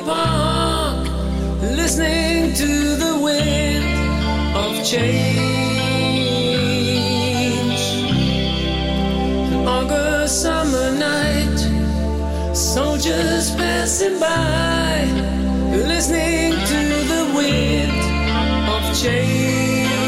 Park, listening to the wind of change. An August summer night, soldiers passing by, listening to the wind of change.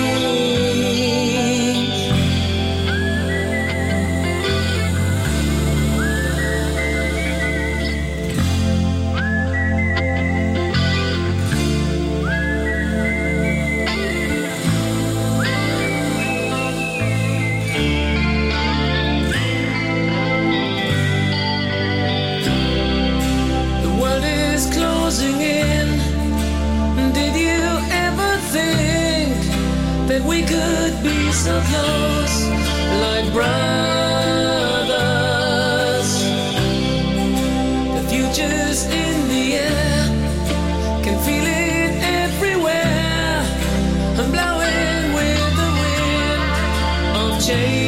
We could be so close, like brothers. The future's in the air, can feel it everywhere. I'm blowing with the wind of change.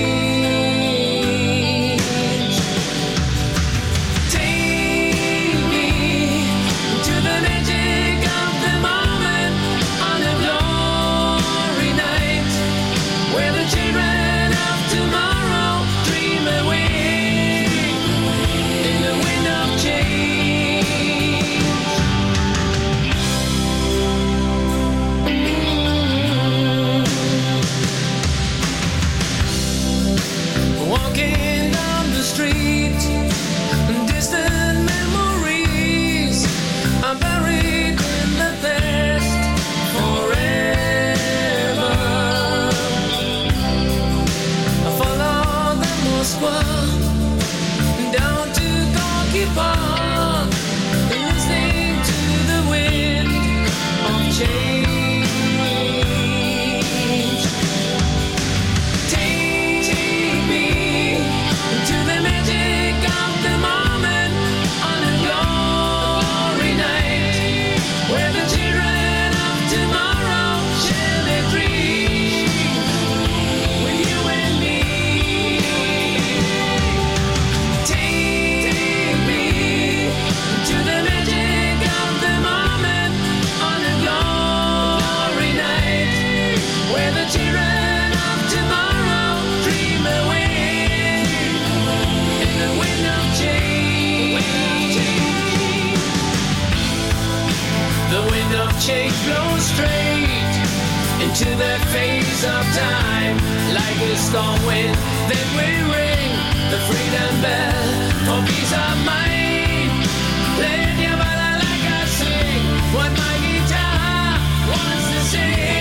Take me to the magic of the moment on a glory night, where the children of tomorrow dream away in the wind of change. Walking down the street, distant memories are buried in the past forever. Down to Gorky Park, listening to the wind of change. Take me to the magic of the moment on a glory night, where the children of tomorrow share their dreams with you and me. Children of tomorrow dream away in the wind of change. The wind of change blows straight into the face of time, like a storm wind that will ring the freedom bell for peace of mind. Play your bala like I sing what my guitar wants to sing.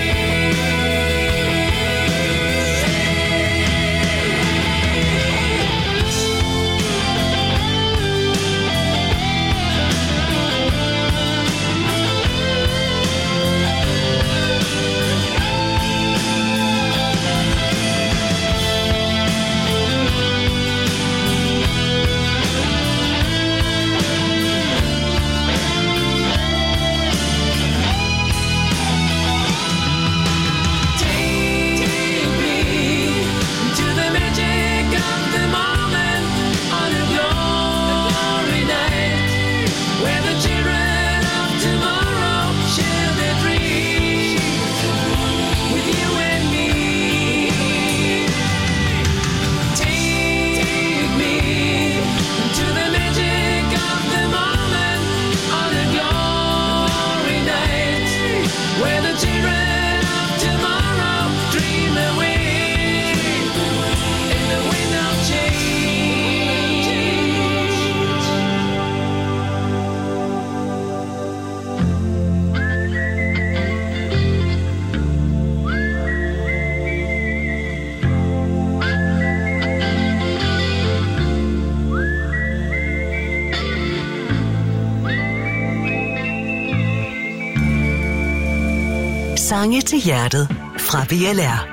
Sange til hjertet fra BLR.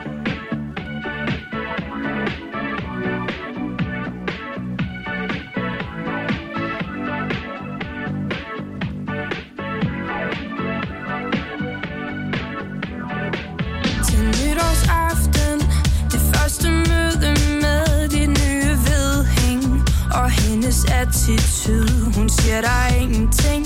Attitude. Hun siger der er ingenting,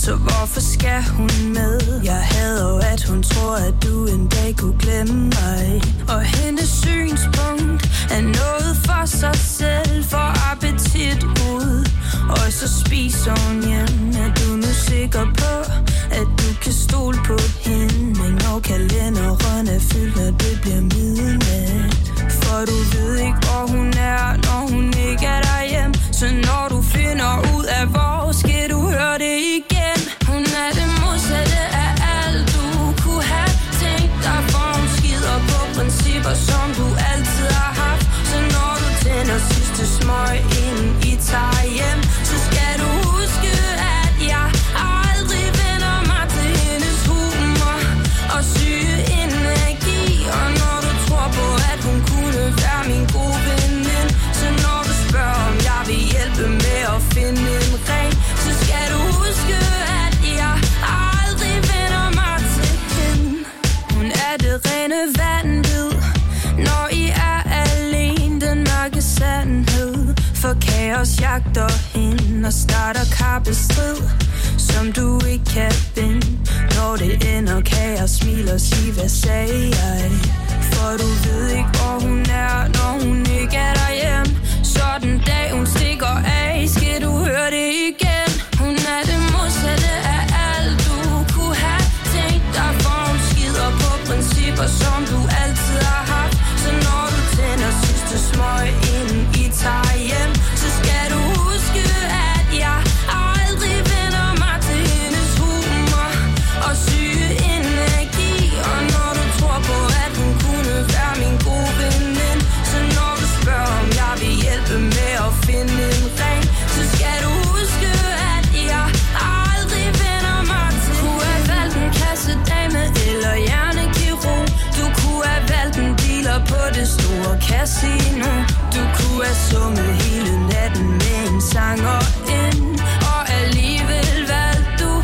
så hvorfor skal hun med? Jeg hader jo, at hun tror, at du en dag kunne glemme mig. Og hendes synspunkt er noget for sig selv, for appetit ud. Og så spiser hun hjem. Er du nu sikker på, at du kan stole på hende? Når kalenderen er fyldt, når det bliver midnat. For du ved ikke, hvor hun er, når hun ikke er derhjemme. Så når du finder ud af, hvor skal du høre det igen. Hun er det modsatte af alt, du kunne have tænkt dig. For hun skider på principper, som du altid har haft. Så når du tænder sidste smøg, inden I tager hjem, så skal du huske, at jeg aldrig vender mig til hendes humor og syge energi. Og når du tror på, at hun kunne være min gode veninde, så når du spørger, om jeg vil hjælpe med at finde en ring, så skal du huske, at jeg aldrig vender mig til hende. Hun er det rene vanvid, når I er alene, den mørke sandhed. For kaos jagter hende og starter kappestrid, som du ikke kan vinde. Når det ender, kan jeg smile og sige, hvad sagde jeg? For du ved ikke, hvor hun er, når hun ikke er derhjemme. Så den dag hun stikker af, skal du høre det igen. Hun er det modsatte af alt, du kunne have tænkt dig. For hun skider på principper, som du altid har haft. Så når du tænder sidste smøg, inden I tager hjem, så skal du huske, at jeg aldrig vender mig til hendes humor og syge energi. Og når du tror på, at hun kunne være min gode veninde, så når du spørger, om jeg vil hjælpe med at finde en ring, så skal du huske, at jeg aldrig vender mig til. Du kunne have valgt en kassedame eller hjernekirurg. Du kunne have valgt en dealer på det store casino. Du kunne have sunget hele natten med en sanger ind, og alligevel valgte du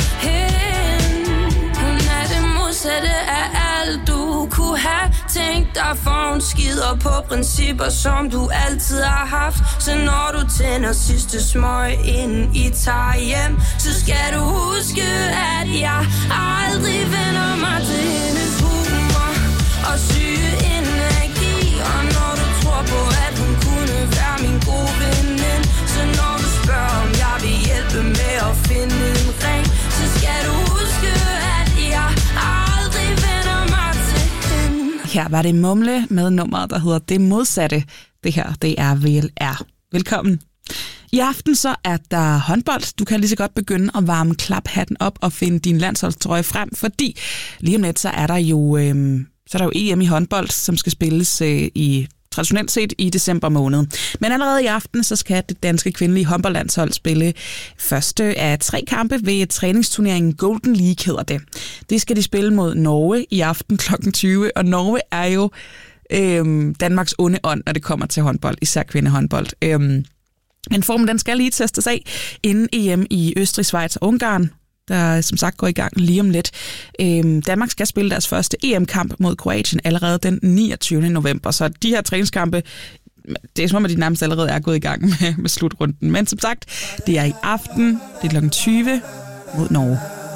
hende. Hun er det modsatte af alt, du kunne have tænkt dig. For hun skider på principper, som du altid har haft. Så når du tænder sidste smøg, inden I tager hjem, så skal du huske, at jeg aldrig vender mig til hendes humor og syge energi. Og når du tror på, at hun kunne være min gode veninde, så når du spørger, om jeg vil hjælpe med at finde en ring, så skal du huske, at jeg aldrig vender mig til hende. Her var det Mumle med nummeret, der hedder Det Modsatte. Det her, det er VLR. Velkommen. I aften så er der håndbold. Du kan lige så godt begynde at varme klaphatten op og finde din landsholdstrøje frem, fordi lige om lidt så er der jo EM i håndbold, som skal spilles i traditionelt set i december måned. Men allerede i aften, så skal det danske kvindelige håndboldlandshold spille første af 3 kampe ved træningsturneringen Golden League, hedder det. Det skal de spille mod Norge i aften kl. 20, og Norge er jo Danmarks onde ånd, når det kommer til håndbold, især kvindehåndbold. Men formen, den skal lige testes af inden EM i Østrig, Schweiz og Ungarn, der som sagt går i gang lige om lidt. Danmark skal spille deres første EM-kamp mod Kroatien allerede den 29. november, så de her træningskampe, det er som om, at de nærmest allerede er gået i gang med slutrunden. Men som sagt, det er i aften, det er kl. 20 mod Norge.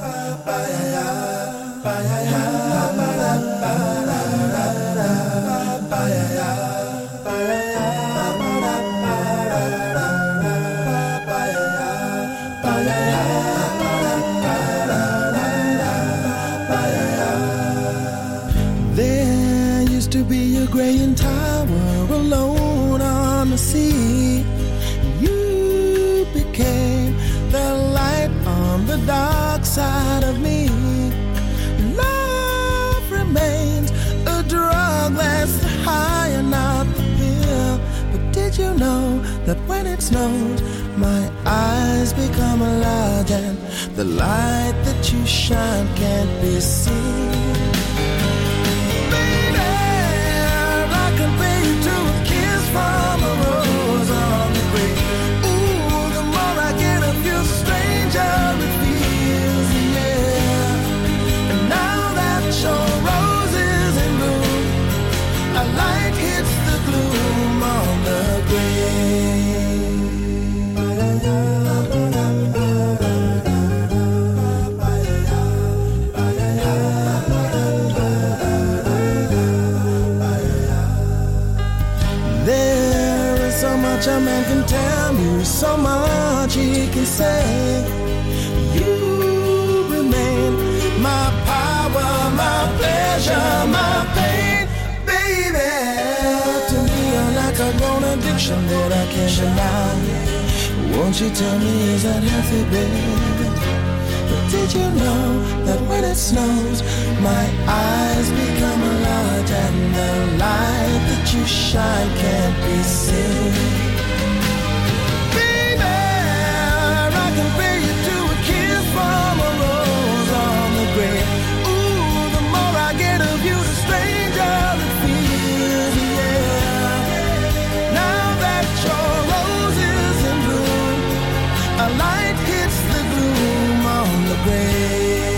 Graying tower alone on the sea. You became the light on the dark side of me. Love remains a drug that's high and not the pill. But did you know that when it snows, my eyes become large and the light that you shine can't be seen? Compare you to a kiss from a rose on the grave. Ooh, the more I get of you, the stranger it feels, yeah. And now that your rose is in bloom, a light hits the gloom on the grave. much a man can tell you, so much he can say. You remain my power, my pleasure, my pain, baby. To me, you're like a grown addiction that I can't deny. Won't you tell me, is that healthy, baby? But did you know that when it snows, my eyes become large and the light that you shine can't be seen? Baby, I can pay you to a kiss from a rose on the grave. Ooh, the more I get of you, the stranger it feels, yeah. Now that your rose is in bloom, a light hits the gloom on the grave.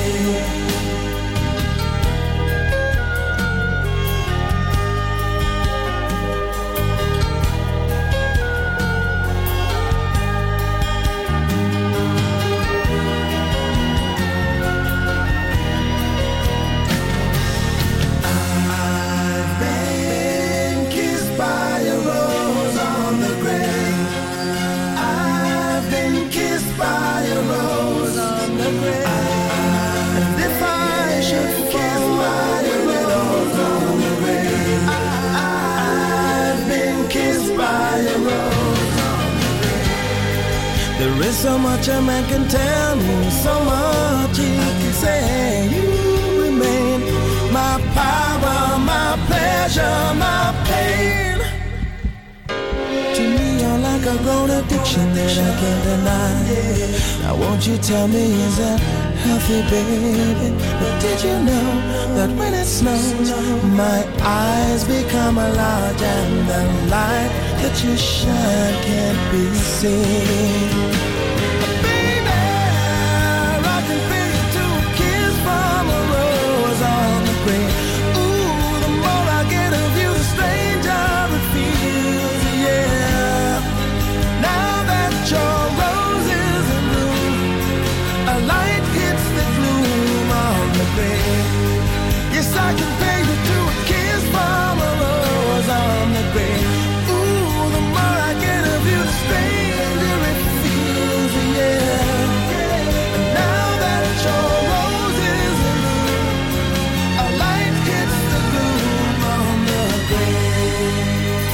There is so much a man can tell me, so much he can say. You remain my power, my pleasure, my pain. To me, you're like a grown addiction that I can't deny. Now won't you tell me, is that healthy, baby? But did you know that when it snows, my eyes become large and the light that you shine can't be seen? Baby, I can feel you to a kiss from a rose on the grave. Ooh, the more I get of you, the stranger it feels, yeah. Now that your rose is in bloom, a light hits the gloom on the grave. Yes, I can pay you to a kiss from a rose on the grave. Ooh, the more I get of you, the stranger it feels, yeah. And now that your rose is in bloom, a light hits the gloom on the grave.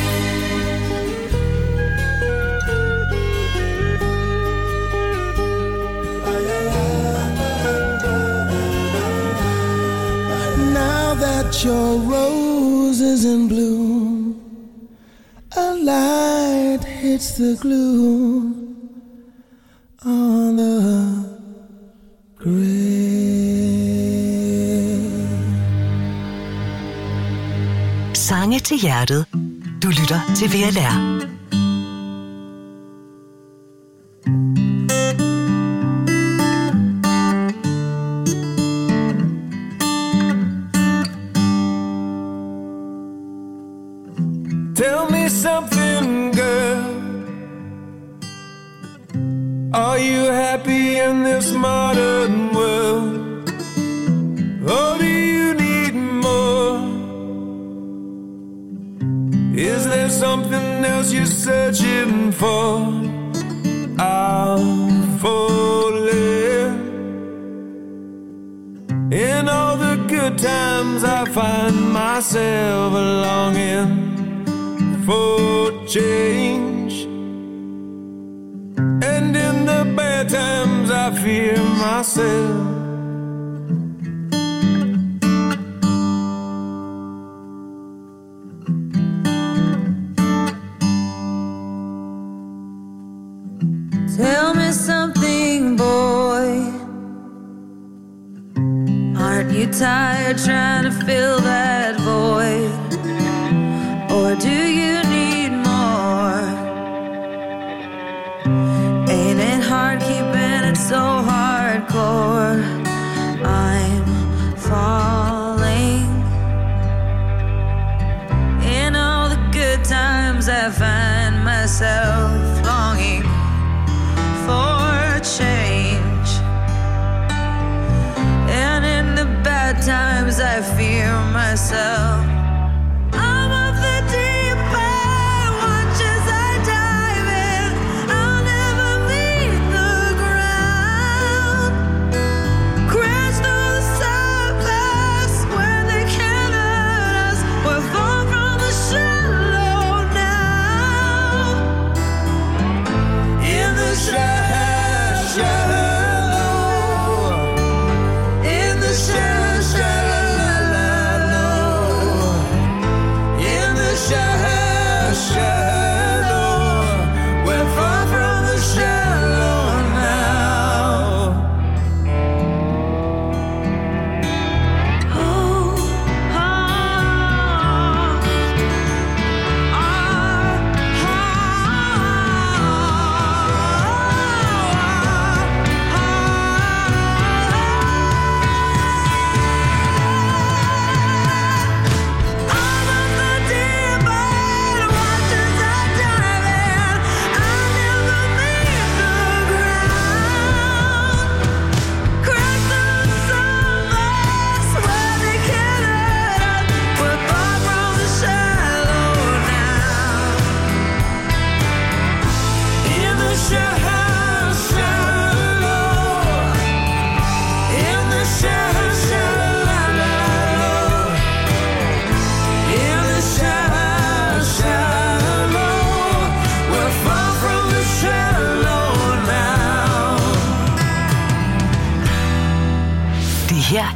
Now that your rose is in bloom, a light hits the gloom on the grave. Sange til hjertet. Du lytter til VLR. Tell me something, girl. Are you happy in this modern world? Or do you need more? Is there something else you're searching for? I'm falling. In all the good times I find myself longing for change, and in the bad times I fear myself. Tell me something, boy. Aren't you tired trying to fill that void? Or do you need more? Ain't it hard keeping it so hardcore? I'm falling. In all the good times I find myself longing for change, and in the bad times I fear myself. I'm of the deep, I watch as I die.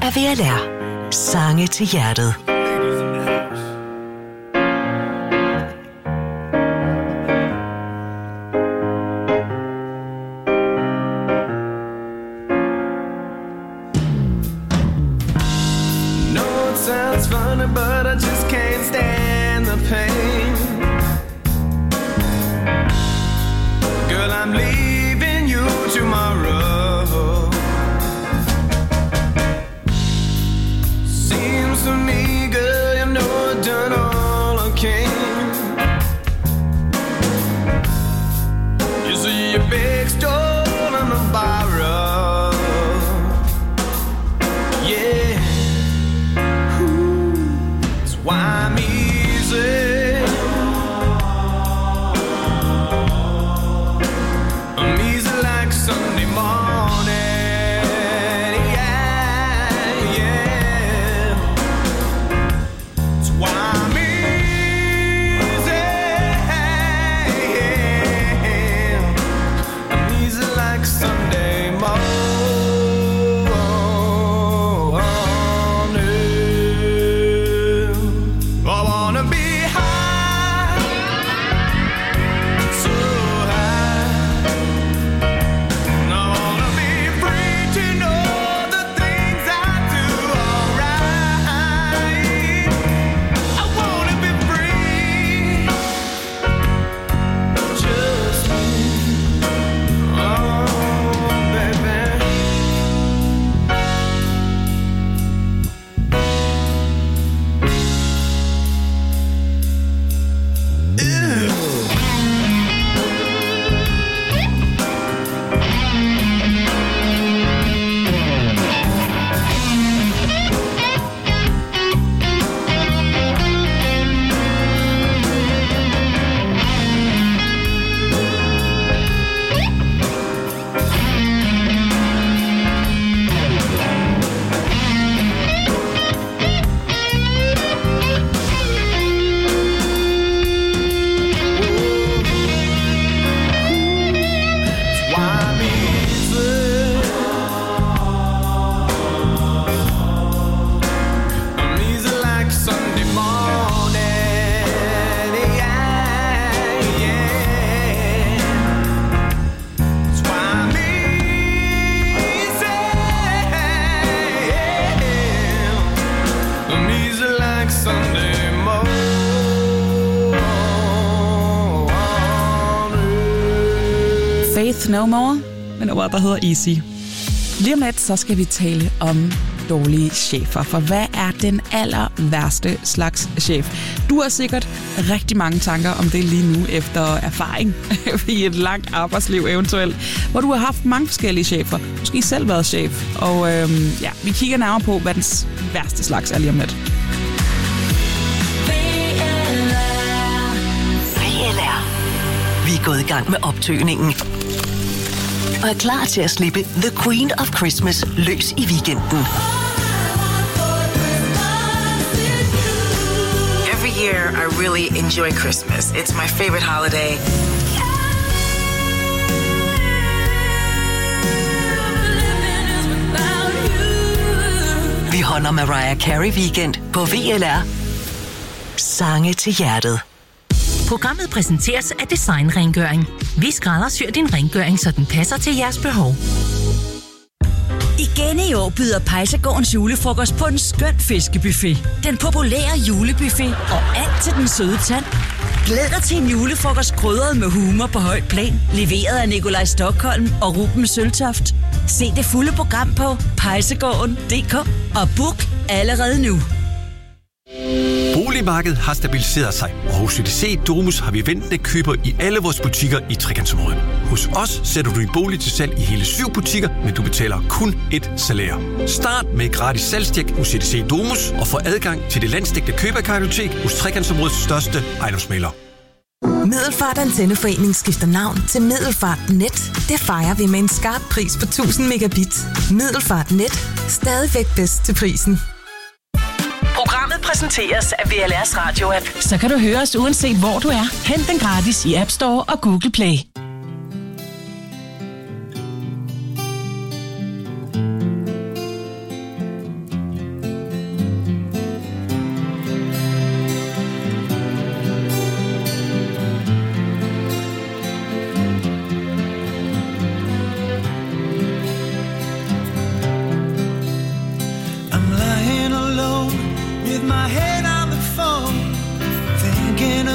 af VLR. Sange til hjertet. Sounds funny, but I just can't stand the pain. Girl, I'm leaving you tomorrow. Seems to me, girl, you know I've done all I can. You see your big store on the borrow. Yeah. Why I'm easy? I'm easy like Sunday morning. Yeah, yeah. That's why I'm easy. I'm easy like Sunday morning. Faith No More, men over der hedder Easy. Lige om lidt, så skal vi tale om dårlige chefer, for hvad er den aller værste slags chef? Du har sikkert rigtig mange tanker om det lige nu, efter erfaring i et langt arbejdsliv eventuelt, hvor du har haft mange forskellige chefer, måske selv været chef, og ja, vi kigger nærmere på, hvad den værste slags er lige om lidt. VLR. Vi er gået i gang med optøningen og er klar til at slippe The Queen of Christmas løs i weekenden. Every year I really enjoy Christmas. It's my favorite holiday. Vi holder Mariah Carey weekend på VLR. Sange til hjertet. Programmet præsenteres af Design Rengøring. Vi skræddersyr din rengøring, så den passer til jeres behov. Igen i år byder Pejsegårdens julefrokost på en skøn fiskebuffet. Den populære julebuffet og alt til den søde tand. Glæd dig til en julefrokost krydret med humor på højt plan, leveret af Nikolaj Stockholm og Ruben Søltoft. Se det fulde program på pejsegården.dk og book allerede nu. Boligmarkedet har stabiliseret sig, og hos CDC Domus har vi ventende køber i alle vores butikker i Trekantsområdet. Hos os sætter du din bolig til salg i hele 7 butikker, men du betaler kun et salær. Start med et gratis salgstjek hos CDC Domus og få adgang til det landsdækkende køberkartotek hos Trekantsområdets største ejendomsmægler. Middelfart Antenneforening skifter navn til Middelfart Net. Det fejrer vi med en skarp pris på 1000 megabit. Middelfart Net. Stadigvæk bedst til prisen. Programmet præsenteres af VLR's radio-app. Så kan du høre os uanset hvor du er. Hent den gratis i App Store og Google Play.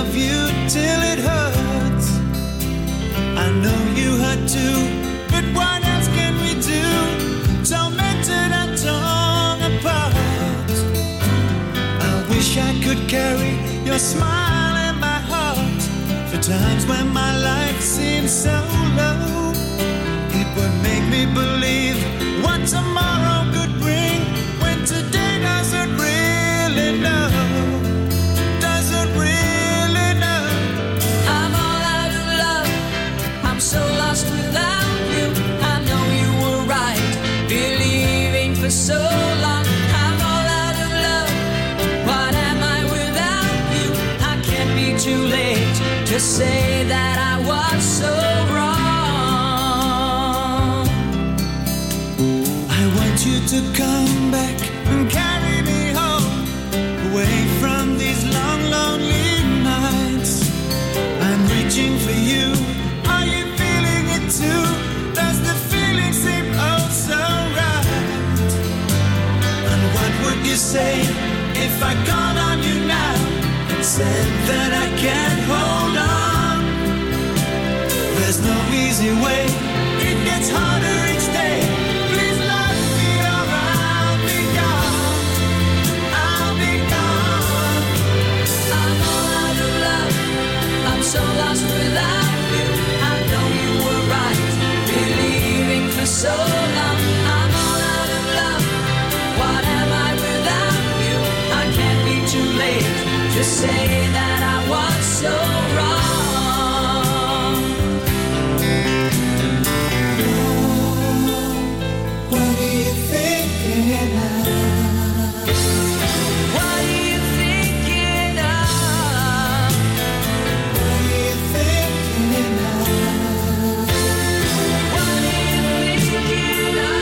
love you till it hurts. I know you hurt too, but what else can we do? Tormented and torn apart. I wish I could carry your smile in my heart. For times when my life seems so low, it would make me believe what tomorrow could bring, when today doesn't really know. Doesn't really know. I'm all out of love. I'm so lost without you. I know you were right, believing for so long. I'm all out of love. What am I without you? I can't be too late to say that I was so wrong. I want you to come back and carry me home, away from these long, lonely nights. I'm reaching for you. Are you feeling it too? Does the feeling seem oh so right? And what would you say if I called on you now and said that I can't hold on? There's no easy way. It gets harder each day. Please love me or I'll be gone. I'll be gone. I'm all out of love. I'm so lost without you. I know you were right, believing for so long. I'm all out of love. What am I without you? I can't be too late to say that I was so wrong. What are you thinking of? What are you thinking of? What are you thinking of? What are you thinking of?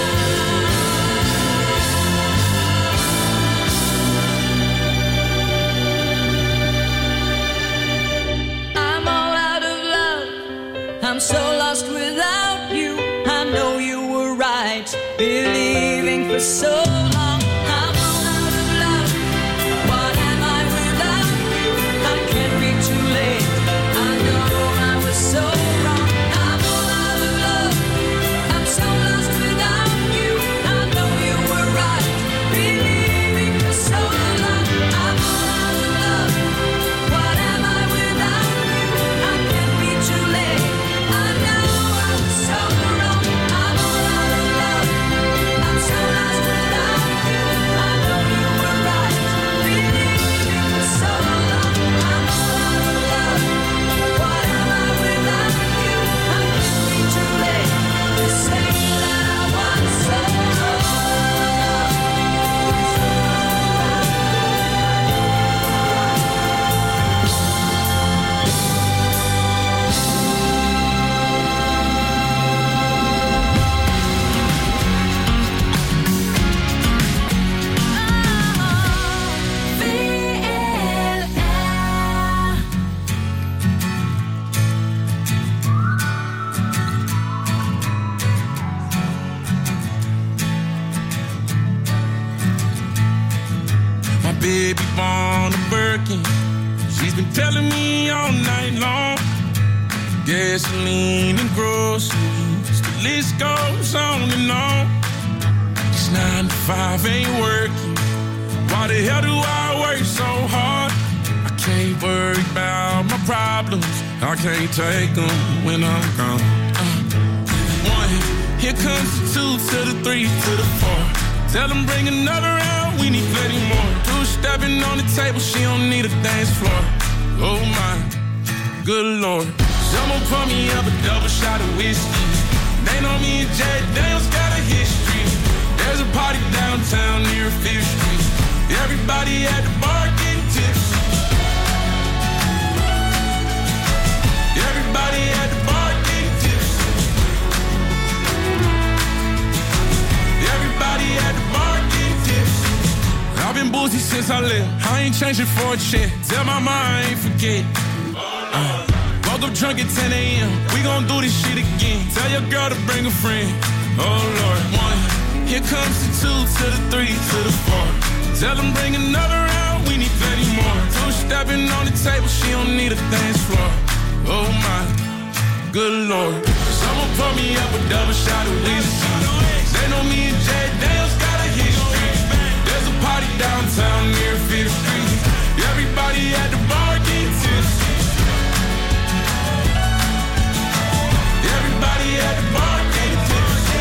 I'm all out of love. I'm so lost without you. I know you were right, believing for so long. I'm all out of love. What am I without you? I can't be too late. I know I was so wrong. I'm all out of love. I'm so lost without you. I know you were right, believing for so long. I'm all out of love. What am I without you? I can't be too late. I know I was so wrong. I'm all out of love. I'm so lost without you. I know you were right, believing for so long. I'm all out of love. What am I without you? I can't be too late to say that I was so My baby born a Birkin. She's been telling me all night long. Gasoline and groceries, the list goes on and on. This 9 to 5 ain't working. Why the hell do I work so hard? I can't worry about my problems. I can't take them when I'm gone. 1, here comes the 2 to the 3 to the 4. Tell them bring another round, we need plenty more. 2 stepping on the table, she don't need a dance floor. Oh my, good Lord. Someone pour me up a double shot of whiskey. They know me and Jay Daniels got a history. There's a party downtown near 5th Street. Everybody at the bar getting tipsy. Everybody at the bar getting tipsy. Everybody at the bar getting tipsy. I've been boozy since I left. I ain't changing for a check. Tell my mind I ain't forget. Woke up drunk at 10 a.m. We gon' do this shit again. Tell your girl to bring a friend. Oh Lord. 1, here comes the 2 to the 3 to the 4. Tell them bring another round. We need plenty more. 2 stepping on the table, she don't need a dance floor. Oh my, good Lord. Someone pour me up a double shot of whiskey. They know me and Jack Daniels got a history. There's a party downtown near 5th Street. Everybody at the bar getting tipsy. Everybody at the bar getting tipsy.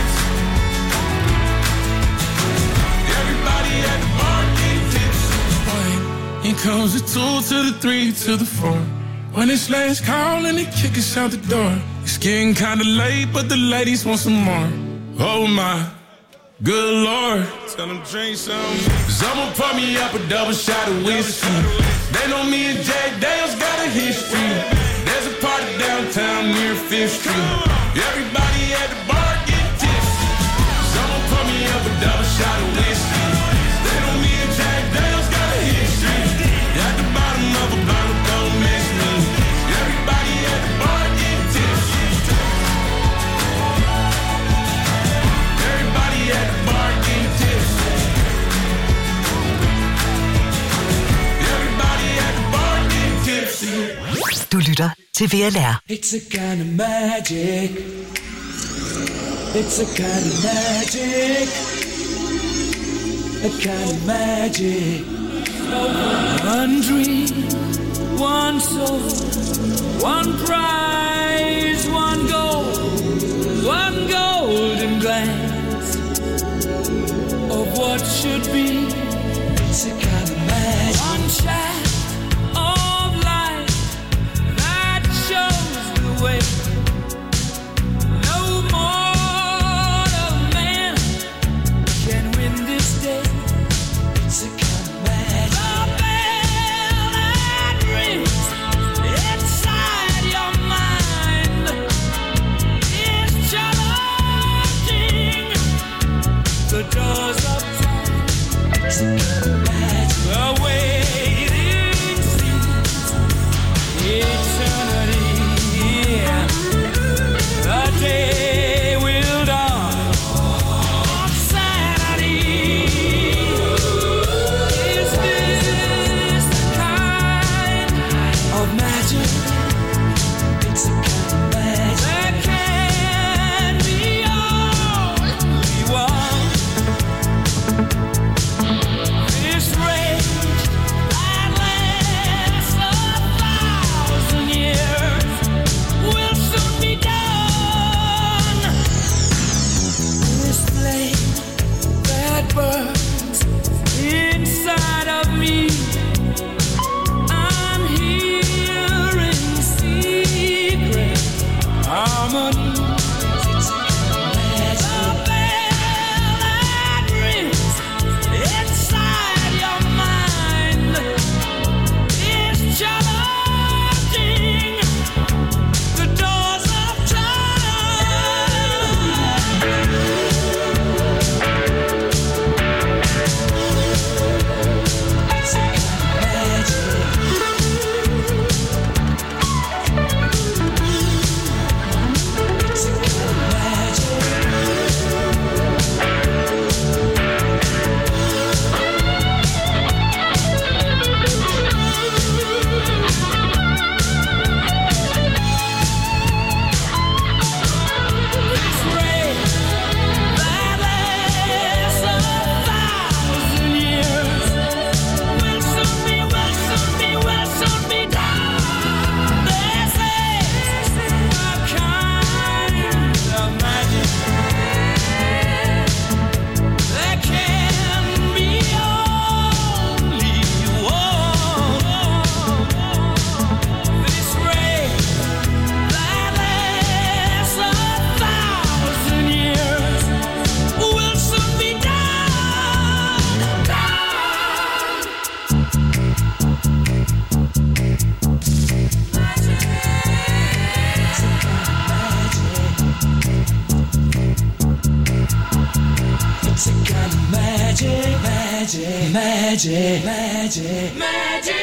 Everybody at the bar getting tipsy. Here comes the 2 to the 3 to the 4. When it's last call and they kick us out the door. It's getting kinda late, but the ladies want some more. Oh my, good Lord. Tell them drink some. Someone pour me up a double shot of whiskey. They know me and Jack Daniels got a history. There's a party downtown near 5th Street. Everybody at the bar get tipsy. Someone pour me up a double shot of whiskey. They know me and Jack Daniels got a history. At the bottom of a bottle, don't miss me. Everybody at the bar get tipsy. Everybody at the bar get tipsy. Everybody at the bar get tipsy. Du lytter til VLR. It's a kind of magic. It's a kind of magic. A kind of magic. One dream, one soul, one prize, one golden glance of what should be. It's a kind of magic. One shaft of light that shows the way. No mortal man can win this day. It's a kind of magic. The bell that rings inside your mind is challenging the doors of time. It's a kind of magic. The waiting seems eternity. The day will dawn on Saturday. Is this the kind of magic? It's a kind of magic. There can be only one. This rage that lasts 1,000 years will soon be done. This flame that burns inside of me, I'm hearing secret harmonies. It's a kind of magic. The bell that rings inside your mind is challenging the doors of time. It's a kind of magic. It's a kind of magic. This rain that lasts 1,000 years will soon be done. This is a kind of magic. There can be only one. This rain that lasts 1,000 years will soon be done. It's a kind of magic, magic, magic, magic,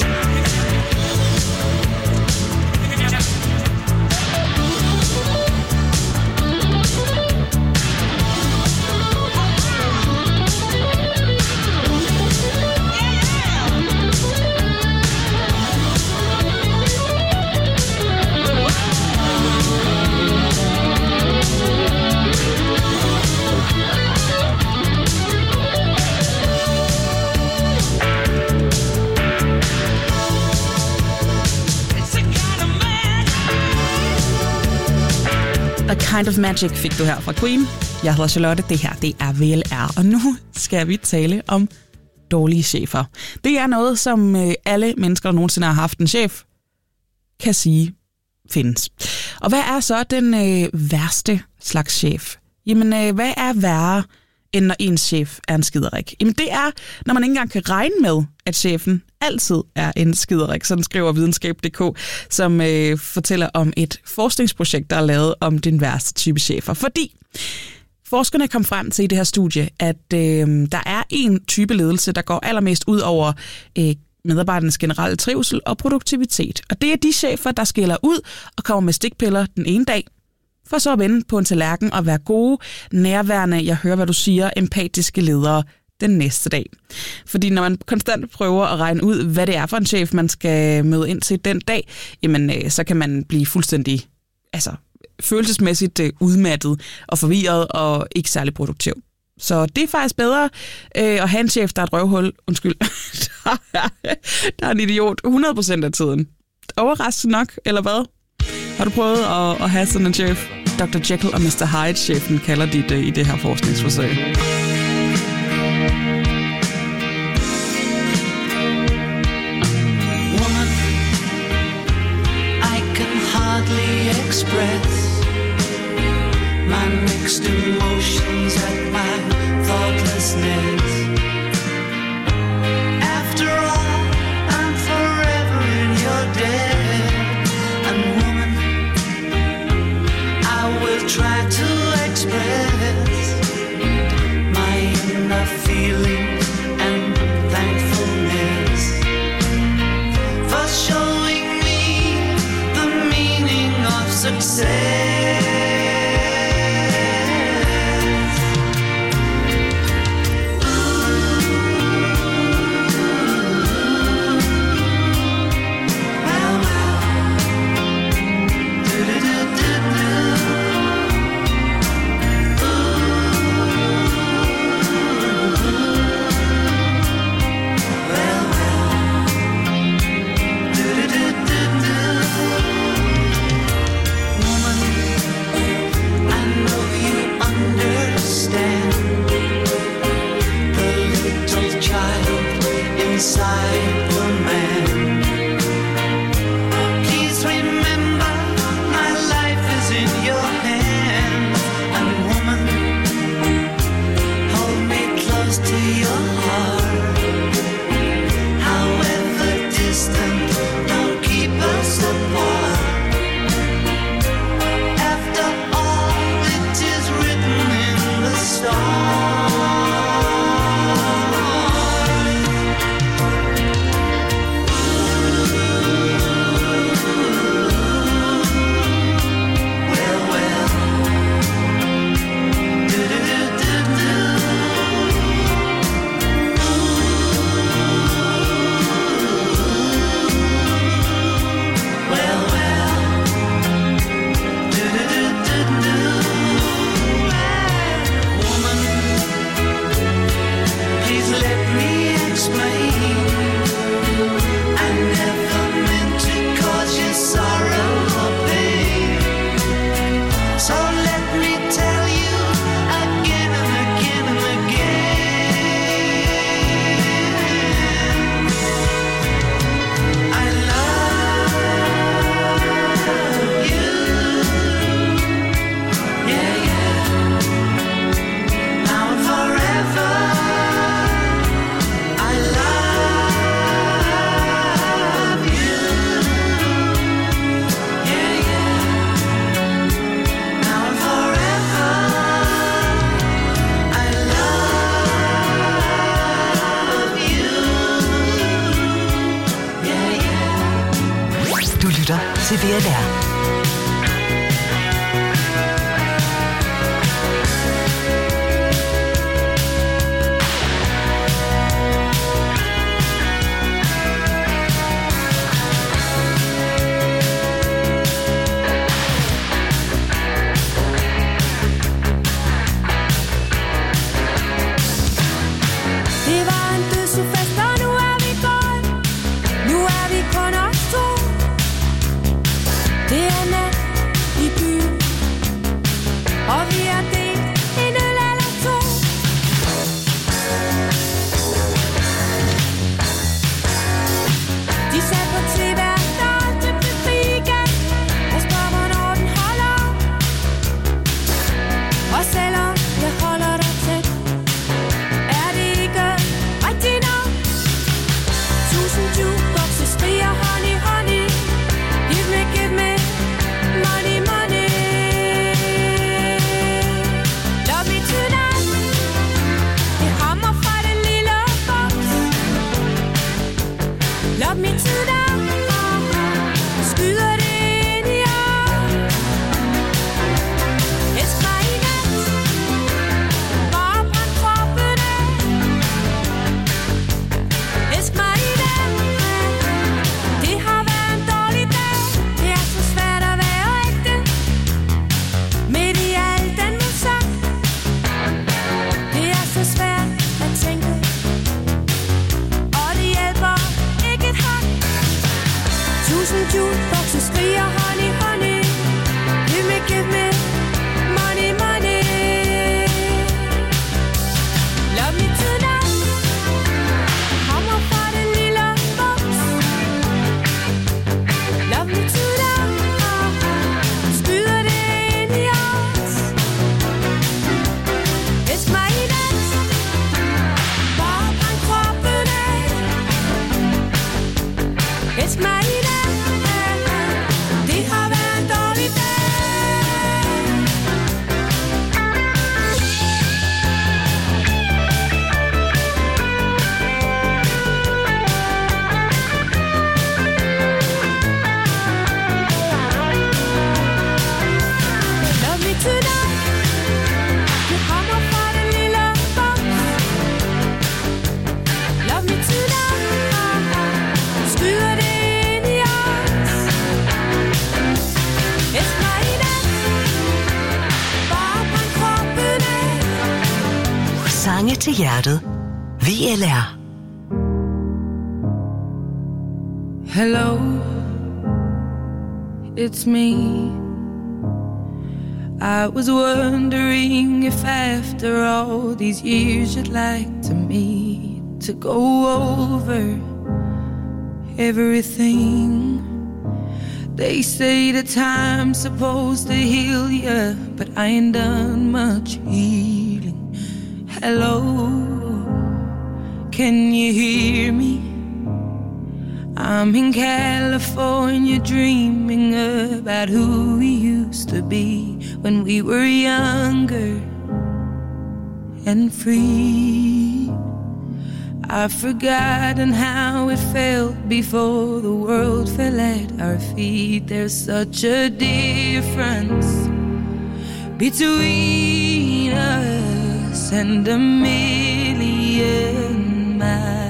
magic. A Kind of Magic fik du her fra Queen. Jeg hedder Charlotte, det her det er VLR, og nu skal vi tale om dårlige chefer. Det er noget, som alle mennesker, der nogensinde har haft en chef, kan sige findes. Og hvad er så den værste slags chef? Jamen, hvad er værre, end når ens chef er en skiderik? Jamen, det er, når man ikke engang kan regne med, at chefen altid er en skiderik. Sådan skriver videnskab.dk, som fortæller om et forskningsprojekt, der er lavet om den værste type chefer. Fordi forskerne kom frem til i det her studie, at der er en type ledelse, der går allermest ud over medarbejdernes generelle trivsel og produktivitet. Og det er de chefer, der skiller ud og kommer med stikpiller den ene dag, for så at vende på en tallerken og være gode, nærværende, jeg hører, hvad du siger, empatiske ledere den næste dag. Fordi når man konstant prøver at regne ud, hvad det er for en chef, man skal møde ind til den dag, jamen, så kan man blive fuldstændig følelsesmæssigt udmattet og forvirret og ikke særlig produktiv. Så det er faktisk bedre at have en chef, der er et røvhul. Undskyld. der er en idiot 100% af tiden. Overraskende nok, eller hvad? Har du prøvet at have sådan en chef? Dr. Jekyll og Mr. Hyde-chefen kalder de det i det her forskningsforsøg. Woman, I can hardly express my mixed emotions at my thoughtlessness. After all, I'm forever in your debt. And woman, I will try to express my inner feelings and thankfulness for showing me the meaning of success. Inside the man. Please remember my life is in your hands. And woman, hold me close to your heart. However distant, don't keep us apart. After all, it is written in the stars. Til VLR. Det var en dødsefest, og nu er vi gået. Nu er vi kun os to. Det Sange til hjertet. VLR. Hello, it's me. I was wondering if after all these years you'd like to meet to go over everything. They say the time's supposed to heal ya, but I ain't done much healing. Hello, can you hear me? I'm in California dreaming about who we used to be when we were younger and free. I've forgotten how it felt before the world fell at our feet. There's such a difference between us and a million miles.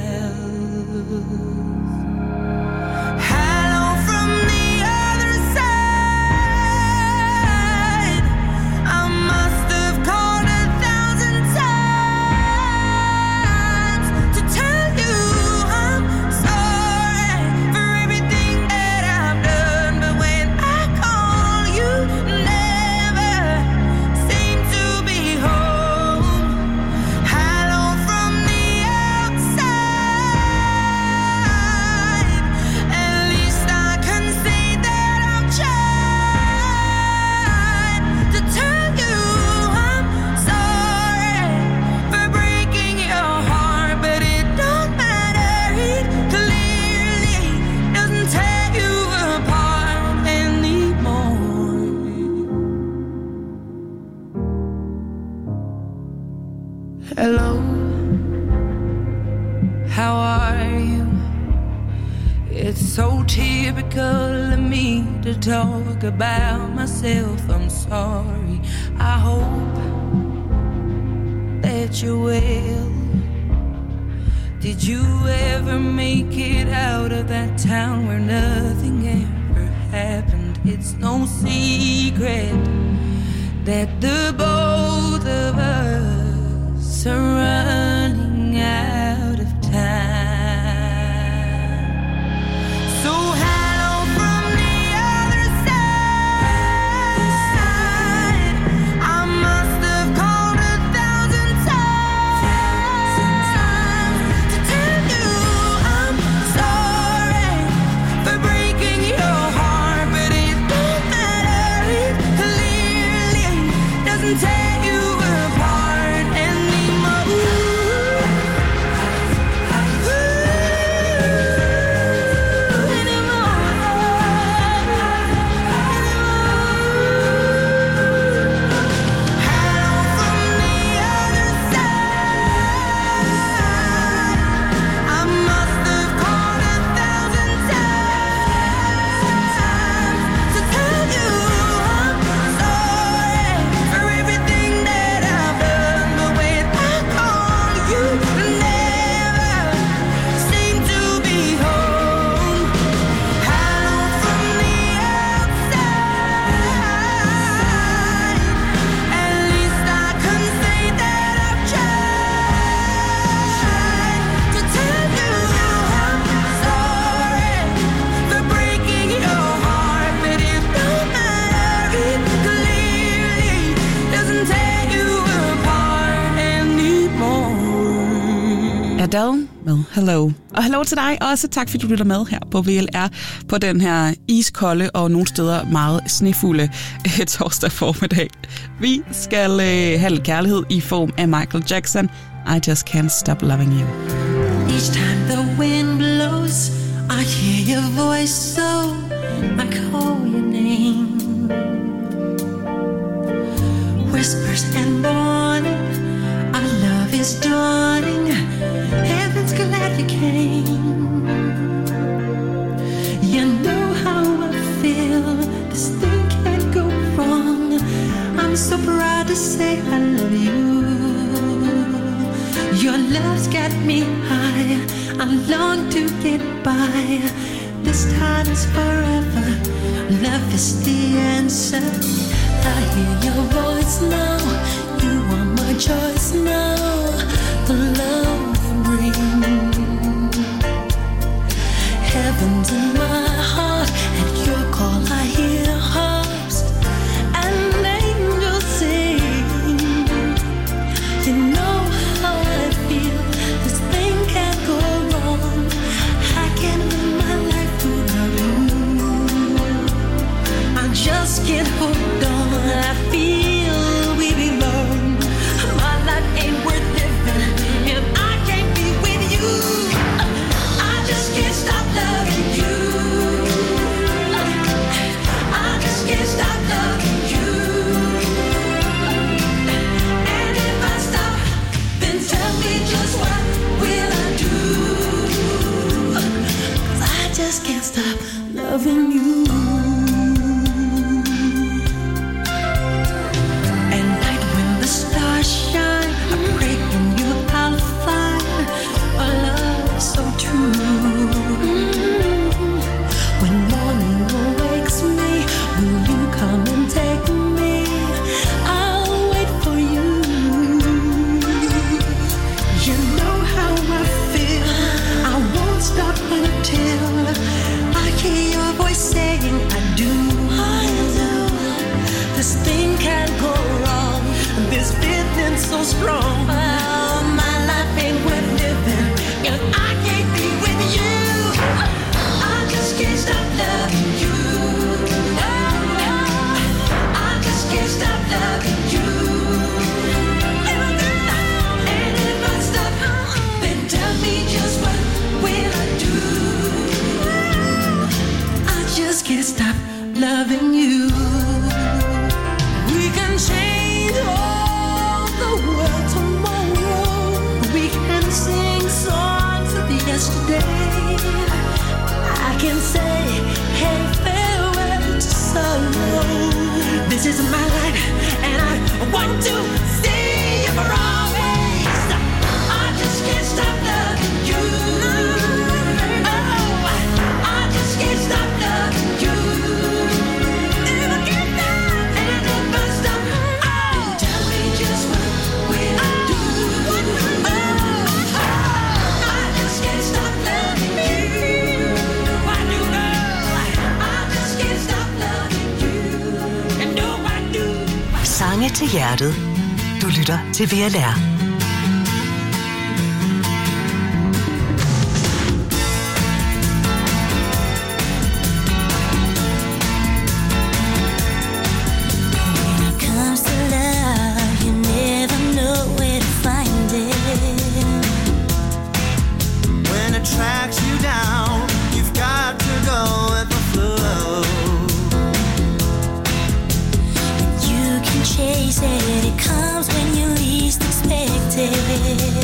Hello, how are you? It's so typical of me to talk about myself. I'm sorry. I hope that you're well. Did you ever make it out of that town where nothing ever happened? It's no secret that the both of us are running out of time. So hello from the other side. I must have called 1,000 times to tell you I'm sorry for breaking your heart, but it don't matter. It clearly doesn't tear you apart anymore. Adele med Hello. Og hello til dig, og også tak fordi du lytter med her på VLR på den her iskolde og nogle steder meget snefulde torsdag formiddag. Vi skal have lidt kærlighed i form af Michael Jackson. I Just Can't Stop Loving You. Each time the wind blows, I hear your voice, so I call your name. Whispers and warning, our love is dawning. Heaven's glad you came. You know how I feel. This thing can't go wrong. I'm so proud to say I love you. Your love's got me high. I long to get by. This time is forever. Love is the answer. I hear your voice now. You are my choice now. til hjertet. Du lytter til VLR. Tracks you down, you've got to go with the flow. You can chase it, it comes when you least expect it.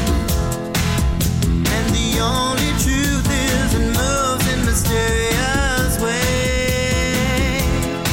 And the only truth is it moves in mysterious ways.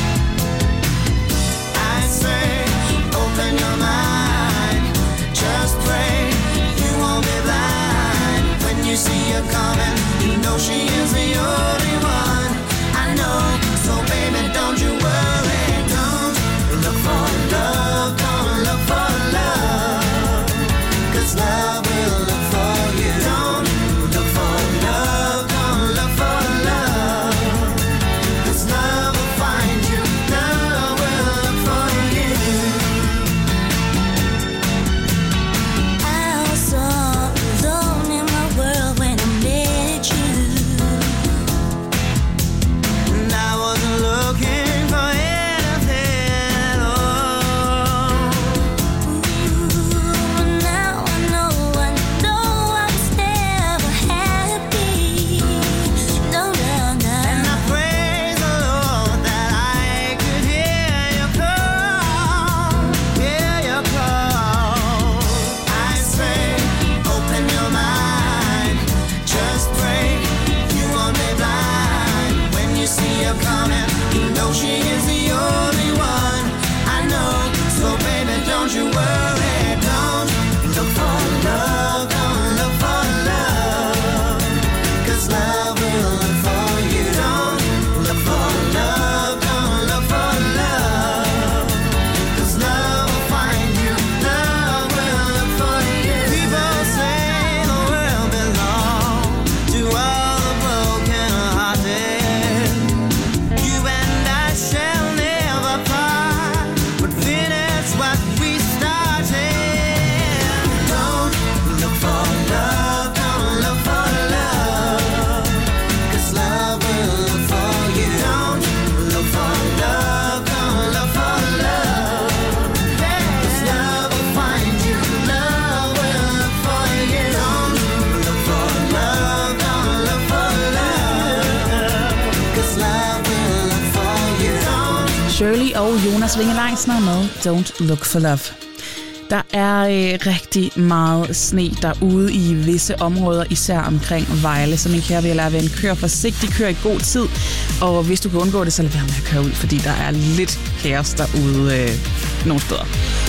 I say, open your mind, just pray you won't be blind. When you see her coming, you know she is the only one. I know, so baby, don't you worry. Don't look for love, don't look for love, 'cause love will look for you. Don't look for love, don't look for love, 'cause love will find you. Love will look for you. I was so alone in my world when I met you. And I wasn't looking for anything at all. Ooh, now I know I was never happy. No, no, no. And I praise the Lord that I could hear you call, hear you call. I say, open your mind, just pray you won't be blind. When you see her coming, you know she is the only one. I know, so baby, don't you worry. Don't look for love, don't look for love, 'cause love will look for you. Don't look for love, don't look for love, 'cause love will find you. Love will look for you. People say the world belongs to all the broken hearted. You and I shall never part, but finish what we started. Don't look for love, don't look for love, 'cause love will look for you. Don't look for love, don't look for love, 'cause love will find you. Love will look for you. Don't look for love, don't look for love, 'cause love will look for you. Don't Shirley og Jonas Winge Leisner med Don't Look for Love. Der er rigtig meget sne derude i visse områder, især omkring Vejle. Så min kære VLR-ven, kør forsigtigt, kør i god tid. Og hvis du kan undgå det, så lad være med at køre ud, fordi der er lidt kaos derude nogle steder.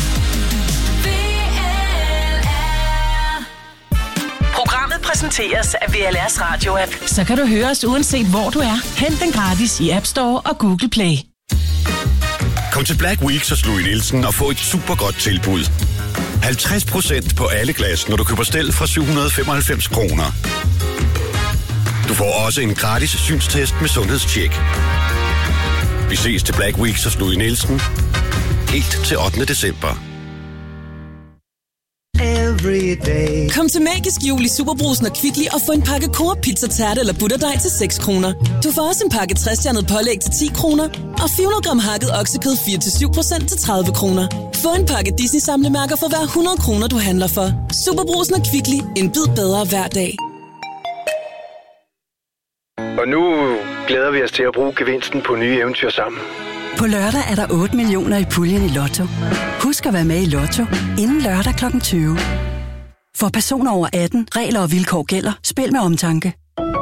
Programmet præsenteres af VLR's radio-app. Så kan du høre os uanset hvor du er. Hent den gratis i App Store og Google Play. Kom til Black Week hos Louis Nielsen og få et super godt tilbud. 50% på alle glas, når du køber stel fra 795 kroner. Du får også en gratis synstest med sundhedstjek. Vi ses til Black Week hos Louis Nielsen. Helt til 8. december. every day. Kom til Magisk Jul i Superbrugsen og Kvickly og få en pakke Coop Pizza Tærte eller butterdej til 6 kroner. Du får også en pakke 60-stjernet pålæg til 10 kroner og 400 gram hakket oksekød 4-7% til 30 kroner. Få en pakke Disney-samlemærker for hver 100 kroner, du handler for. Superbrugsen og Kvickly. En bid bedre hver dag. Og nu glæder vi os til at bruge gevinsten på nye eventyr sammen. På lørdag er der 8 millioner i puljen i Lotto. Husk at være med i Lotto inden lørdag kl. 20. For personer over 18, regler og vilkår gælder. Spil med omtanke.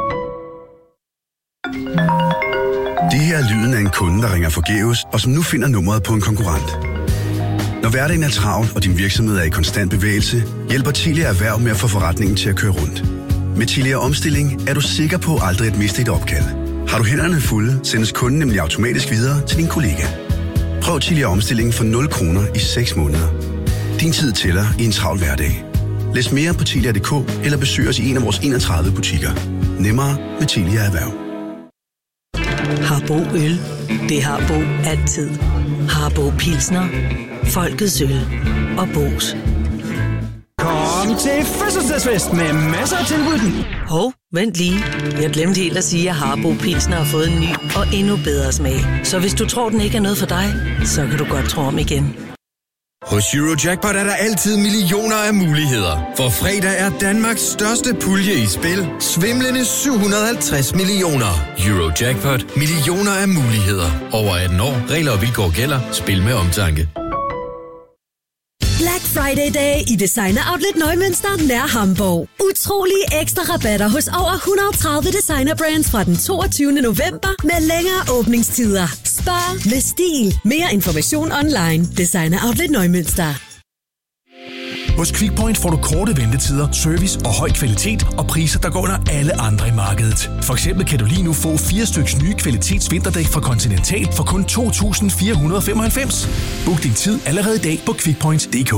Det her er lyden af en kunde, der ringer forgæves, og som nu finder nummeret på en konkurrent. Når hverdagen er travl, og din virksomhed er i konstant bevægelse, hjælper Tilia Erhverv med at få forretningen til at køre rundt. Med Tilia Omstilling er du sikker på aldrig at miste et opkald. Har du hænderne fulde, sendes kunden nemlig automatisk videre til din kollega. Prøv Tilia Omstilling for 0 kroner i 6 måneder. Din tid tæller i en travl hverdag. Læs mere på tilia.dk eller besøg os i en af vores 31 butikker. Nemmere med Tilia Erhverv. Harbo Øl. Det har Bo altid. Harbo Harbo Pilsner, Folkets Øl og Boos. Kom til fødselsdagsfest med masser af tilbud. Hov, vent lige. Jeg glemte helt at sige, at Harbo Pilsner har fået en ny og endnu bedre smag. Så hvis du tror, den ikke er noget for dig, så kan du godt tro om igen. Hos Eurojackpot er der altid millioner af muligheder. For fredag er Danmarks største pulje i spil. Svimlende 750 millioner. Eurojackpot. Millioner af muligheder. Over 18 år. Regler og vilkår gælder. Spil med omtanke. Black Friday Day i Designer Outlet Neumünster nær Hamburg. Utrolige ekstra rabatter hos over 130 designer brands fra den 22. november med længere åbningstider. Spar med stil. Mere information online. Designer Outlet Neumünster. Hos Quickpoint får du korte ventetider, service og høj kvalitet og priser, der går under alle andre i markedet. For eksempel kan du lige nu få 4 styks nye kvalitetsvinterdæk fra Continental for kun 2.495. Book din tid allerede i dag på quickpoint.dk.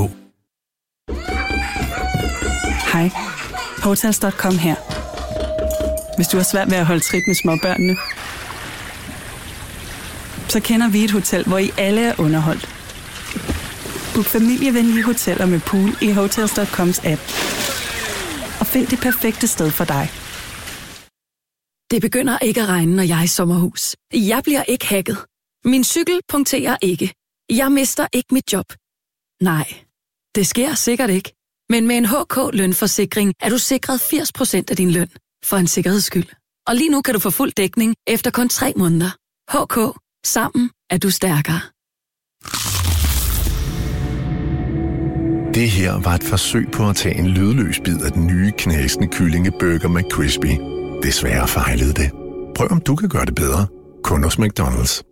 Hej, Hotels.com her. Hvis du har svært ved at holde trit med småbørnene, så kender vi et hotel, hvor I alle er underholdt. Book familievenlige hoteller med pool i Hotels.coms app. Og find det perfekte sted for dig. Det begynder ikke at regne, når jeg er i sommerhus. Jeg bliver ikke hacket. Min cykel punkterer ikke. Jeg mister ikke mit job. Nej, det sker sikkert ikke. Men med en HK-lønforsikring er du sikret 80% af din løn. For en sikkerheds skyld. Og lige nu kan du få fuld dækning efter kun 3 måneder. HK. Sammen er du stærkere. Det her var et forsøg på at tage en lydløs bid af den nye knasende kyllingeburger McCrispy. Desværre fejlede det. Prøv om du kan gøre det bedre. Kun hos McDonald's.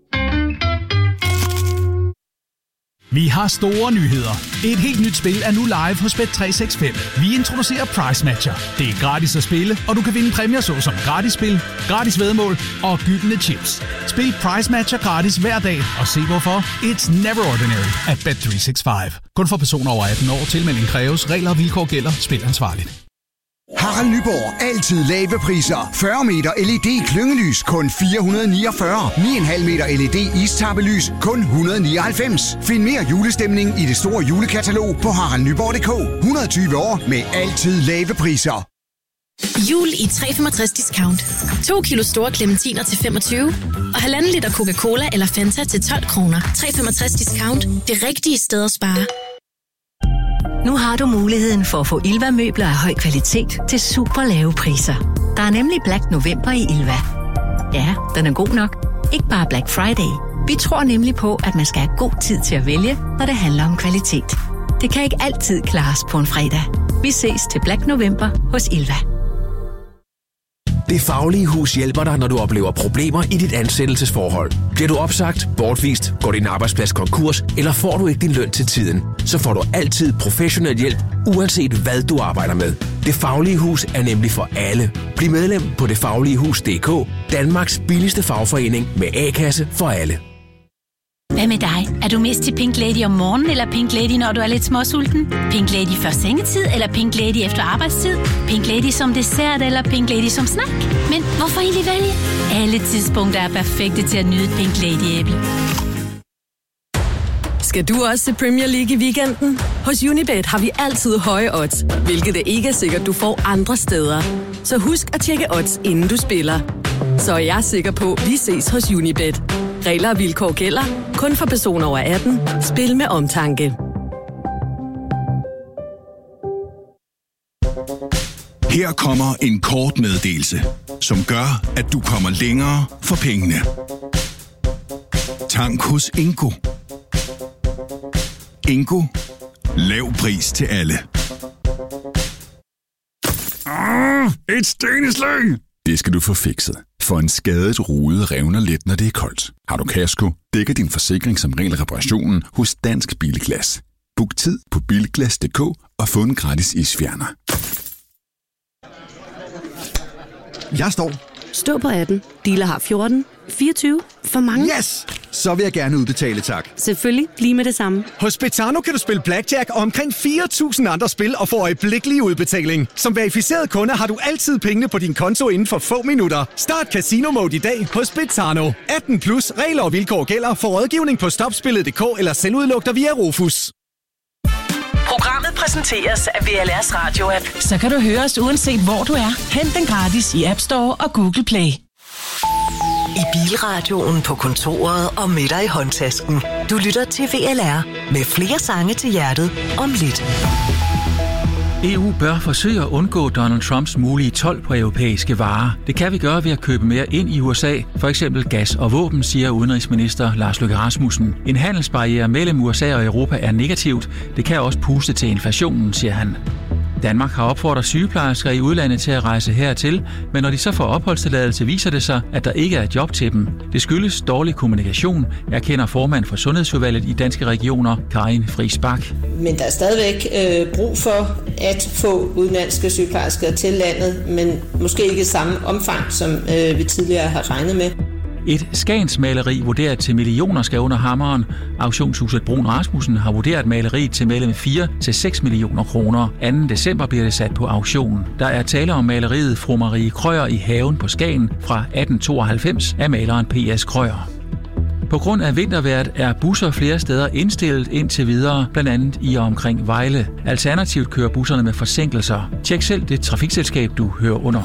Vi har store nyheder. Et helt nyt spil er nu live hos Bet365. Vi introducerer Price Matcher. Det er gratis at spille, og du kan vinde præmier såsom gratis spil, gratis væddemål og gyldne chips. Spil Price Matcher gratis hver dag, og se hvorfor. It's never ordinary at Bet365. Kun for personer over 18 år. Tilmelding kræves. Regler og vilkår gælder. Spil ansvarligt. Harald Nyborg. Altid lave priser. 40 meter LED klyngelys. Kun 449. 9,5 meter LED istappelys. Kun 199. Find mere julestemning i det store julekatalog på haraldnyborg.dk. 120 år med altid lave priser. Jul i 365 discount. 2 kilo store clementiner til 25 og 1,5 liter Coca-Cola eller Fanta til 12 kroner. 365 discount. Det rigtige sted at spare. Nu har du muligheden for at få Ilva-møbler af høj kvalitet til super lave priser. Der er nemlig Black November i Ilva. Ja, den er god nok. Ikke bare Black Friday. Vi tror nemlig på, at man skal have god tid til at vælge, når det handler om kvalitet. Det kan ikke altid klares på en fredag. Vi ses til Black November hos Ilva. Det Faglige Hus hjælper dig, når du oplever problemer i dit ansættelsesforhold. Bliver du opsagt, bortvist, går din arbejdsplads konkurs, eller får du ikke din løn til tiden, så får du altid professionel hjælp, uanset hvad du arbejder med. Det Faglige Hus er nemlig for alle. Bliv medlem på detfagligehus.dk, Danmarks billigste fagforening med A-kasse for alle. Hvad med dig? Er du mest til Pink Lady om morgenen, eller Pink Lady, når du er lidt småsulten? Pink Lady før sengetid, eller Pink Lady efter arbejdstid? Pink Lady som dessert, eller Pink Lady som snack? Men hvorfor egentlig vælge? Alle tidspunkter er perfekte til at nyde et Pink Lady-æble. Skal du også se Premier League i weekenden? Hos Unibet har vi altid høje odds, hvilket det ikke er sikkert, du får andre steder. Så husk at tjekke odds, inden du spiller. Så er jeg sikker på, at vi ses hos Unibet. Regler og vilkår gælder. Kun for personer over 18. Spil med omtanke. Her kommer en kort meddelelse, som gør, at du kommer længere for pengene. Tank hos Ingo. Ingo. Lav pris til alle. Et steneslæng! Det skal du få fikset. For en skadet rude revner let, når det er koldt. Har du kasko, dækker din forsikring som regel reparationen hos Dansk Bilglas. Book tid på bilglas.dk og få en gratis isfjerner. Jeg står. Stå på 18. Dealer har 14. 24. For mange? Yes! Så vil jeg gerne udbetale, tak. Selvfølgelig. Lige med det samme. Hos Betano kan du spille blackjack og omkring 4.000 andre spil og få øjeblikkelig udbetaling. Som verificeret kunde har du altid pengene på din konto inden for få minutter. Start Casino Mode i dag hos Betano. 18 plus regler og vilkår gælder for rådgivning på stopspillet.dk eller selvudluk dig via Rofus. Programmet præsenteres af VLR's radio-app. Så kan du høre os uanset hvor du er. Hent den gratis i App Store og Google Play. I bilradioen, på kontoret og med dig i håndtasken. Du lytter til VLR med flere sange til hjertet om lidt. EU bør forsøge at undgå Donald Trumps mulige told på europæiske varer. Det kan vi gøre ved at købe mere ind i USA, for eksempel gas og våben, siger udenrigsminister Lars Løkke Rasmussen. En handelsbarriere mellem USA og Europa er negativt. Det kan også puste til inflationen, siger han. Danmark har opfordret sygeplejersker i udlandet til at rejse hertil, men når de så får opholdstilladelse, viser det sig, at der ikke er job til dem. Det skyldes dårlig kommunikation, erkender formand for Sundhedsudvalget i Danske Regioner, Karin Friis Bach. Men der er stadigvæk brug for at få udenlandske sygeplejersker til landet, men måske ikke i samme omfang, som vi tidligere har regnet med. Et Skagensmaleri vurderet til millioner skal under hammeren. Auktionshuset Brun Rasmussen har vurderet maleriet til mellem 4 til 6 millioner kroner. 2. december bliver det sat på auktion. Der er tale om maleriet Fru Marie Krøyer i haven på Skagen fra 1892 af maleren P.S. Krøyer. På grund af vintervejret er busser flere steder indstillet indtil videre, blandt andet i og omkring Vejle. Alternativt kører busserne med forsinkelser. Tjek selv det trafikselskab, du hører under.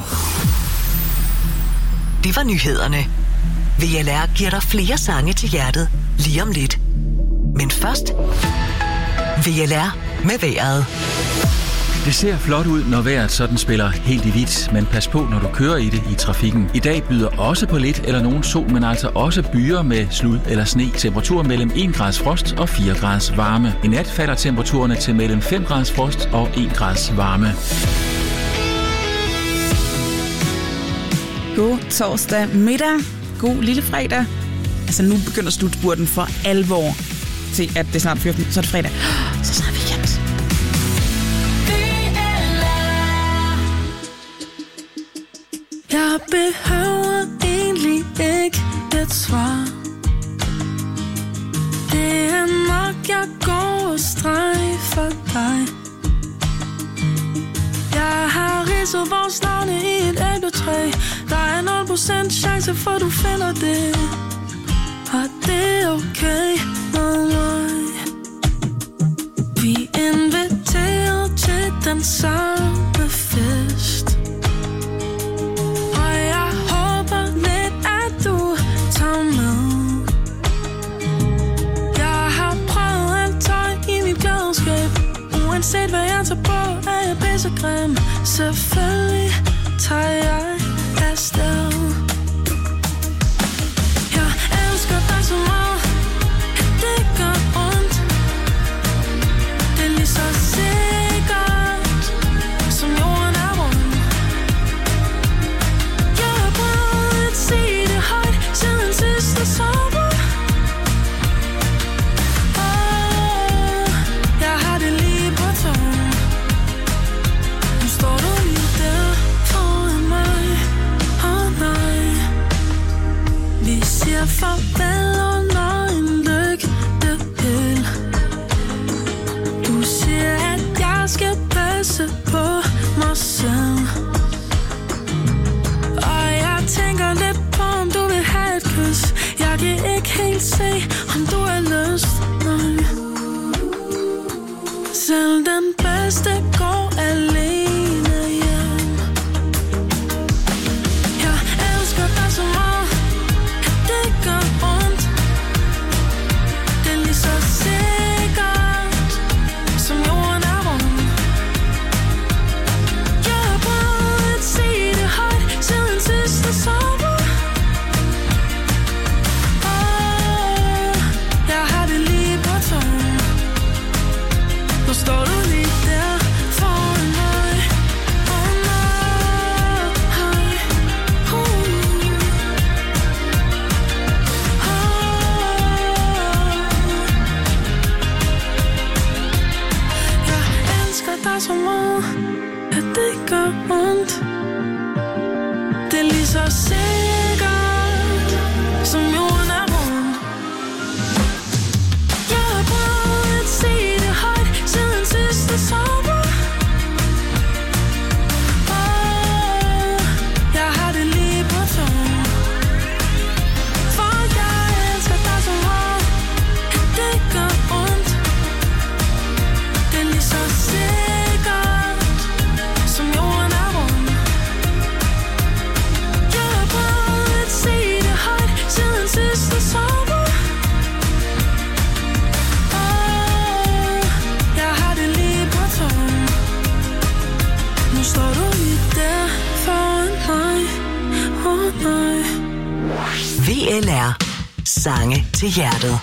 Det var nyhederne. VLR giver dig flere sange til hjertet lige om lidt. Men først, VLR med vejret. Det ser flot ud, når vejret sådan spiller helt i hvidt, men pas på, når du kører i det i trafikken. I dag byder også på lidt eller nogen sol, men altså også byer med slud eller sne. Temperatur mellem 1 grads frost og 4 grads varme. I nat falder temperaturerne til mellem 5 grads frost og 1 grads varme. God torsdag middag. God lille fredag. Altså nu begynder slutspurten for alvor til, at det er snart 14. Så er det fredag. Så snart weekend. Jeg behøver egentlig ikke et svar. Det er nok, jeg går og strejfer dig. Jeg har ridset vores navne i et æbletræ. Der er 0% chance for du finder det. Og det er okay med mig. Vi er inviteret til den samme fest. Og jeg håber lidt, at du tager med. Jeg har prøvet alt tøj i mit glædeskab. Uanset hvad jeg tager på, er jeg pissegrim. Selvfølgelig tager jeg afsted. Jeg elsker dig så meget, at det gør ondt. Det er lige så sikkert, som jorden er rund. Jeg har prøvet at sige det højt, siden sidste sommer. Jeg har det lige på tungen. Nu står du lige der foran mig. Nej, vi siger farvel under en lygtepæl. Du siger, at jeg skal passe på mig selv. Og jeg tænker lidt på, om du vil have et kys. Jeg kan ikke helt se, om du har lyst. Nej. Selv den bedste går alene hjem. Jeg elsker dig så meget, at det gør ondt. Det er lige så sikkert, som jorden er rund. Jeg har prøvet at sige det højt, siden sidste sommer. Jeg har det lige på tungen. Nu står du lige der foran mig. Jeg elsker dig så meget, at det gør ondt. Det er lige så sikkert, sange til hjertet.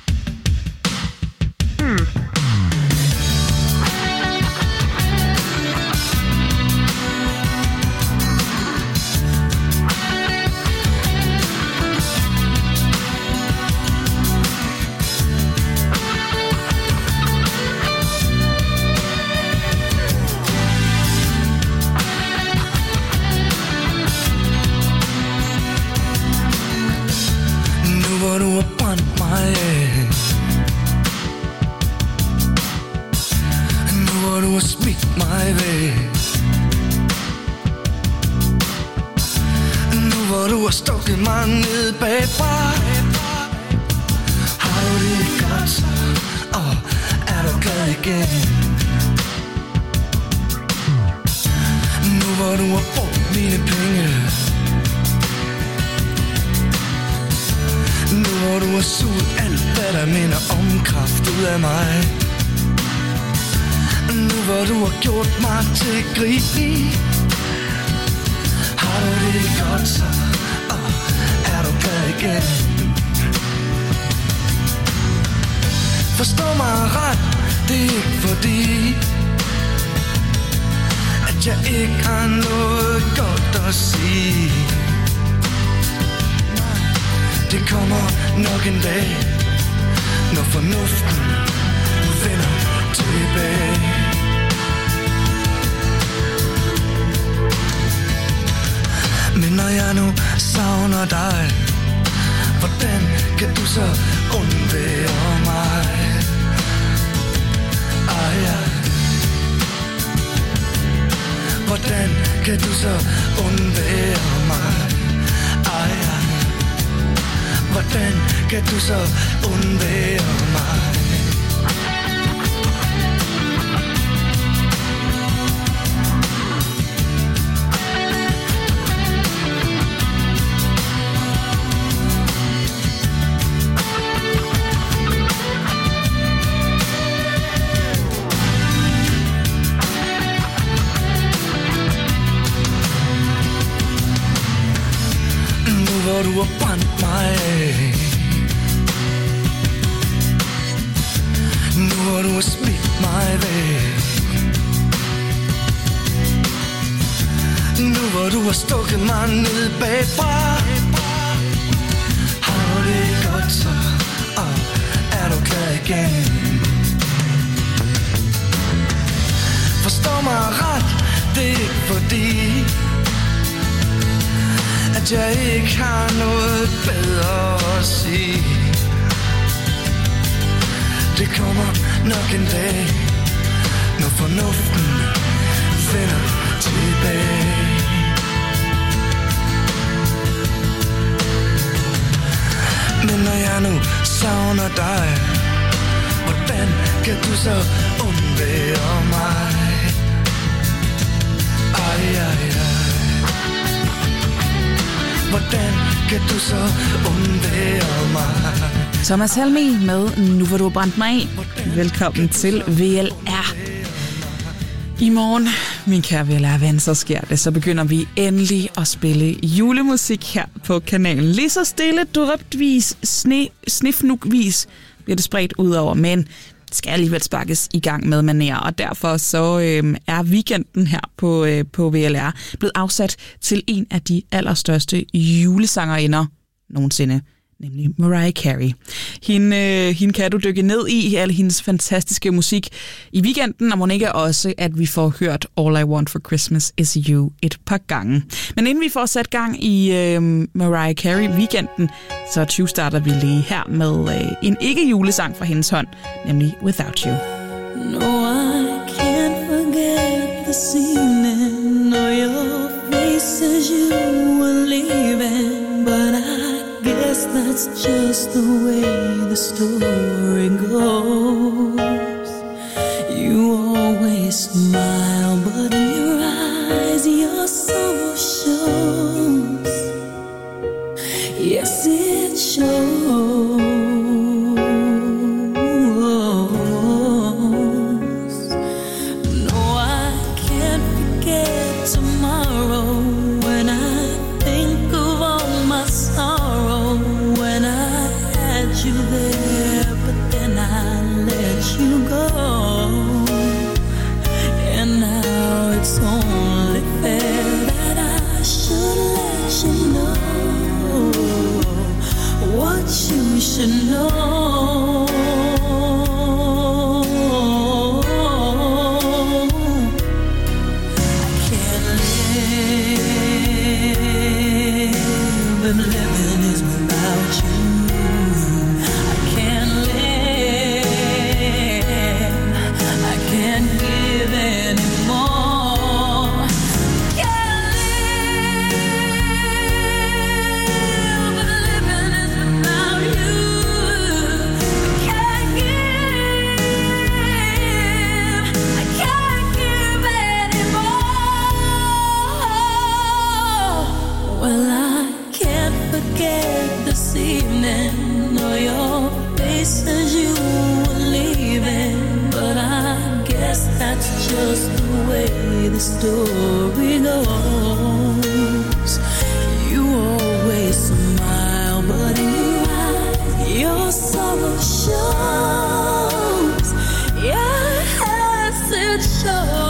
Forstå mig ret, det er ikke fordi at jeg ikke har noget godt at sige. Det kommer nok en dag, når fornuften vender tilbage. Men når jeg nu savner dig, hvordan kan du så undvære mig? Hvordan kan du så undvære mig? Hvordan kan du så undvære mig? Hvor du har brændt mig af, nu hvor du har smidt mig væk, nu hvor du har stukket mig ned bagfra. Har du det godt så, og er du klar igen? Forstå mig ret, det er ikke fordi at jeg ikke har noget bedre at sige. Det kommer nok en dag, når fornuften vender tilbage. Men når jeg nu savner dig, hvordan kan du så undvære mig? Hvordan kan du så undvære mig? Thomas Helmig med Nu hvor du har brændt mig af. Velkommen til VLR. I morgen, min kære VLR-ven, så sker det. Så begynder vi endelig at spille julemusik her på kanalen. Lige så stille, drøbtvis, snifnugvis bliver det spredt ud over, men skal alligevel sparkes i gang med manér, og derfor så er weekenden her på VLR blevet afsat til en af de allerstørste julesangerinder nogensinde, nemlig Mariah Carey. Hende kan du dykke ned i alle hendes fantastiske musik i weekenden, og må ikke også, at vi får hørt All I Want for Christmas Is You et par gange. Men inden vi får sat gang i Mariah Carey weekenden, så 20 starter vi lige her med en ikke-julesang fra hendes hånd, nemlig Without You. No, I can't forget this evening or your face as you were leaving, but I guess that's just the way the story goes. You always smile, but in your eyes your sorrow shows. Yes, it shows. No, I can't forget tomorrow when I think of all my sorrow, when I the story goes. You always smile, but in your eyes, your sorrow shows. Yes, it shows.